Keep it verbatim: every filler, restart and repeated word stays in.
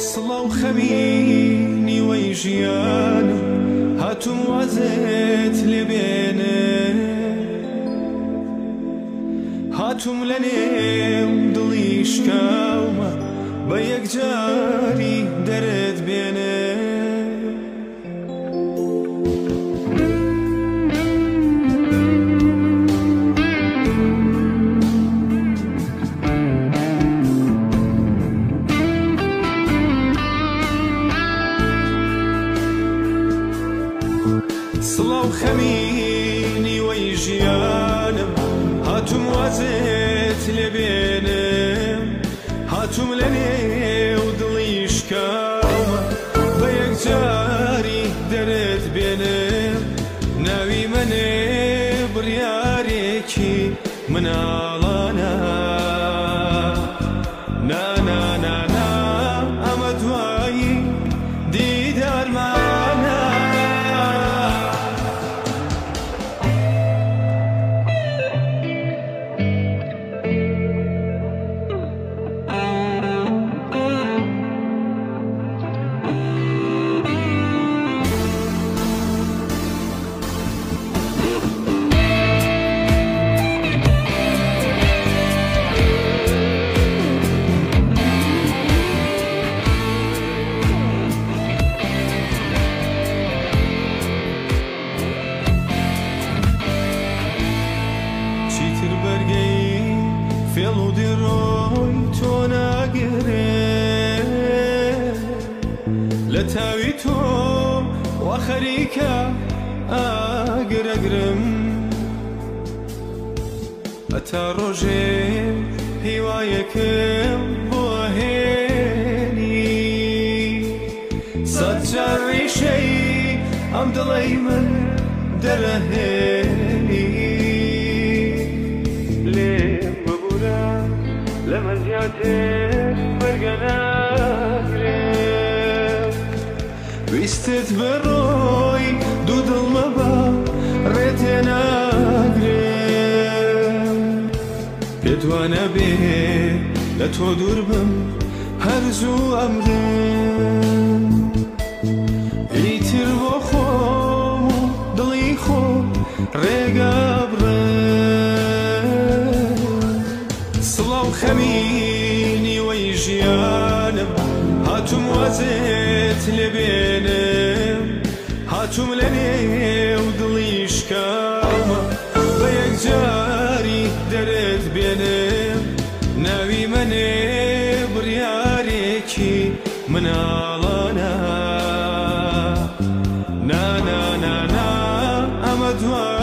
سڵاو خەمینی وەی ژیانم هاتووم وازێت لێبێنێ هاتووم لە نێو دڵی شکاومە بە یەکجاری دەرت بێنێ سڵاو خەمینی وەی ژیانم هاتووم وازێت لێبێنم هاتووم لە نێو دڵی شکاومە بە یەکجاری دەرت بێنم ناوی منێ بڕیارێکی مناڵانە نا نا نا نا ئەمە دوایی دیدارمانە فێڵ و دیڕۆی تۆ ناگەرێ لە تاوی تۆ وا خەریکە ئاگرەگرم هەتا ڕۆژێ هیوایەکەم بۆ هێنی سەد جار ڕیشەی ئەم دڵەی من دەرەهێنی لما زيادتك فرقناك ويستت بروي دود المبا ريتنا قريب يدوانا بيه لتو دربم هرزو أمرم يتر بخوم دلي خو رقاب سڵاو خەمینی وەی ژیانم هاتووم وازێت لێبێنم هاتووم لە نێو دڵی شکاومە بە یەکجاری دەرت بێنم ناوی منێ بڕیارێکی مناڵانە نا نا نا نا ئەمە دوای